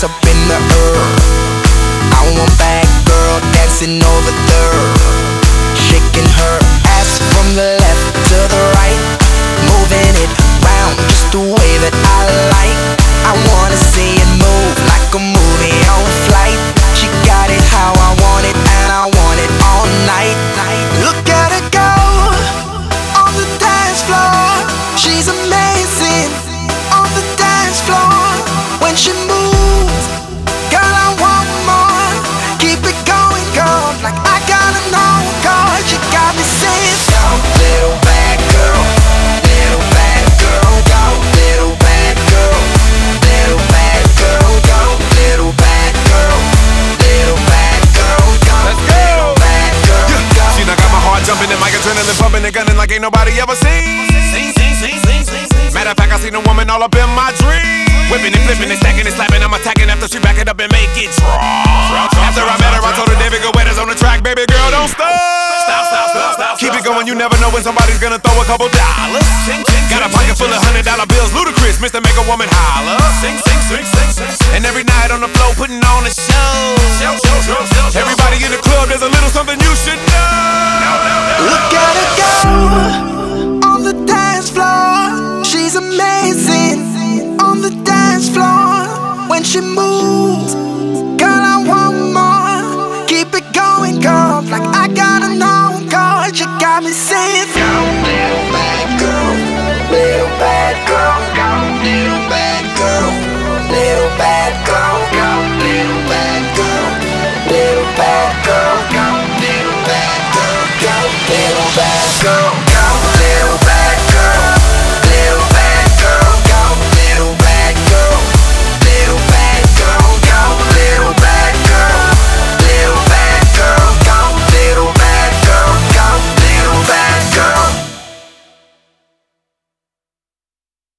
hands up in the air. I want bad girl dancing over there, shaking her ass from the left to the right, moving it round just the way that I like. I wanna see it move like a movie on flight. She got it how I want it, and I want it all night. Look at her go on the dance floor. She's amazing on the dance floor. When she moves, girl, I want more. Keep it going, girl, like I gotta know, girl. You got me saying, go, little bad girl, little bad girl, go, little bad girl, little bad girl, go, little bad girl, little bad girl, go, little bad girl, go. She done got my heart jumping and mic adrenaline pumping and gunning like ain't nobody ever seen. Matter of fact, I seen a woman all up in my dream, whipping and flipping and stacking and slapping. I'm attacking after she back it up and make it drop. After I met her, I told her David Guetta's on the track. Baby girl, don't stop. Keep it going, you never know when somebody's gonna throw a couple dollars. Got a pocket full of $100 bills, ludicrous, Mr. Make a Woman holler. And every night on the floor putting on a show. Everybody in the club, there's a little something you should know. Look at her go on the dance floor. She's amazing on the dance floor. When she moves,